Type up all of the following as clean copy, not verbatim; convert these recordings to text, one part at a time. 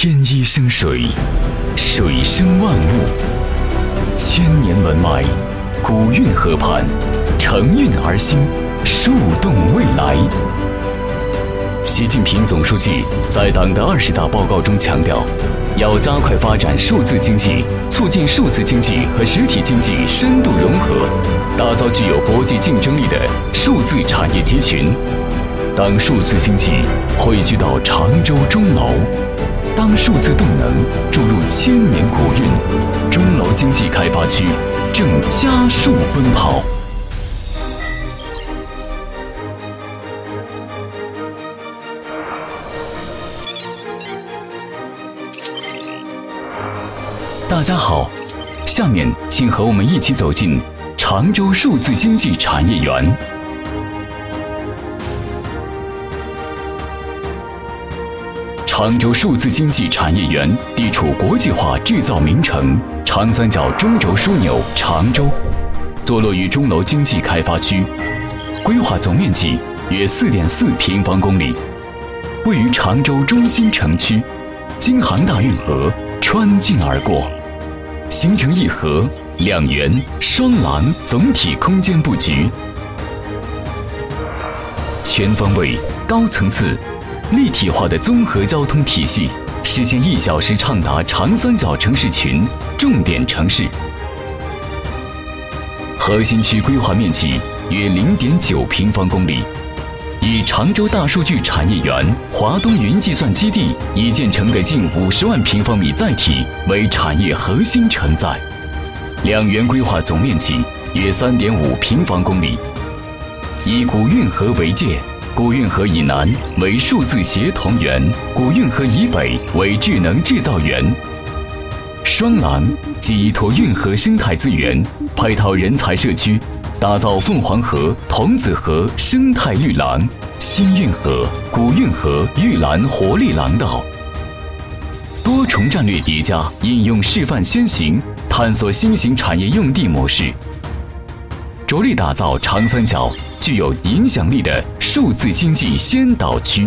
天一生水，水生万物。千年文脉，古运河畔，承运而兴，树洞未来。习近平总书记在党的20大报告中强调，要加快发展数字经济，促进数字经济和实体经济深度融合，打造具有国际竞争力的数字产业集群。当数字经济汇聚到常州钟楼，当数字动能注入千年古运，钟楼经济开发区正加速奔跑。大家好，下面请和我们一起走进常州数字经济产业园。常州数字经济产业园地处国际化制造名城长三角中轴枢纽常州，坐落于钟楼经济开发区，规划总面积约4.4平方公里，位于常州中心城区，京杭大运河穿境而过，形成一河两园双廊总体空间布局，全方位高层次立体化的综合交通体系，实现1小时畅达长三角城市群重点城市。核心区规划面积约0.9平方公里，以常州大数据产业园华东云计算基地已建成的近50万平方米载体为产业核心承载，两园规划总面积约3.5平方公里，以古运河为界，古运河以南为数字协同园，古运河以北为智能制造园。双廊即依托运河生态资源，配套人才社区，打造凤凰河、桐梓河生态绿廊、新运河、古运河玉兰活力廊道，多重战略叠加，应用示范先行，探索新型产业用地模式，着力打造长三角具有影响力的数字经济先导区。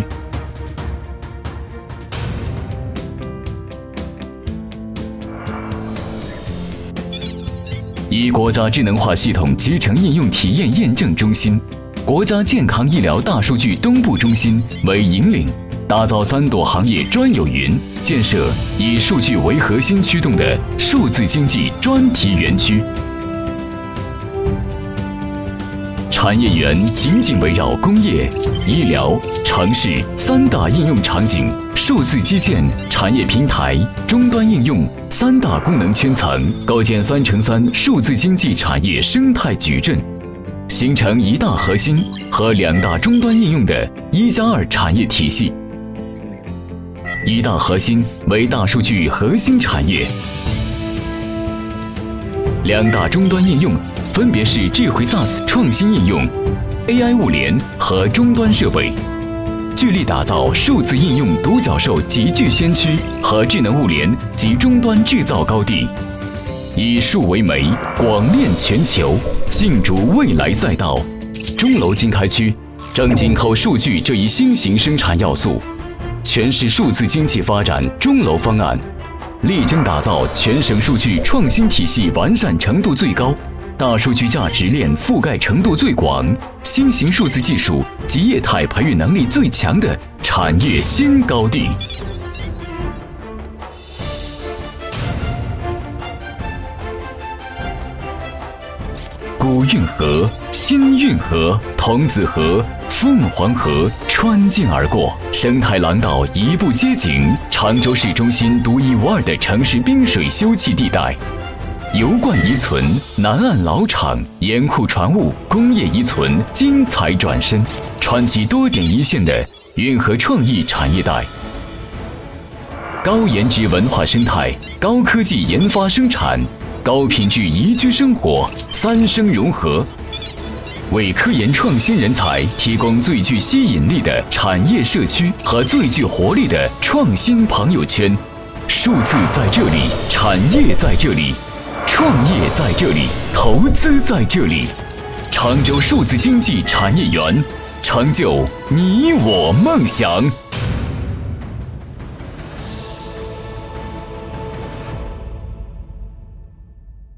以国家智能化系统集成应用体验验证中心、国家健康医疗大数据东部中心为引领，打造3朵行业专有云，建设以数据为核心驱动的数字经济专题园区。产业园紧紧围绕工业、医疗、城市3大应用场景、数字基建、产业平台、终端应用3大功能圈层，构建3×3数字经济产业生态矩阵，形成1大核心和2大终端应用的1+2产业体系。1大核心为大数据核心产业，2大终端应用分别是智慧 SaaS 创新应用、AI 物联和终端设备，聚力打造数字应用独角兽集聚先驱和智能物联及终端制造高地，以数为媒，广链全球，竞逐未来赛道。钟楼经开区正紧扣数据这一新型生产要素，诠释数字经济发展钟楼方案，力争打造全省数据创新体系完善程度最高，大数据价值链覆盖程度最广，新型数字技术及业态培育能力最强的产业新高地。古运河、新运河、桐梓河、凤凰河穿境而过，生态廊道一步接紧，常州市中心独一无二的城市滨水休憩地带，油罐遗存、南岸老厂、盐库船坞、工业遗存精彩转身，串起多点一线的运河创意产业带，高颜值文化生态、高科技研发生产、高品质宜居生活3生融合，为科研创新人才提供最具吸引力的产业社区和最具活力的创新朋友圈。数字在这里，产业在这里，创业在这里，投资在这里。常州数字经济产业园，成就你我梦想。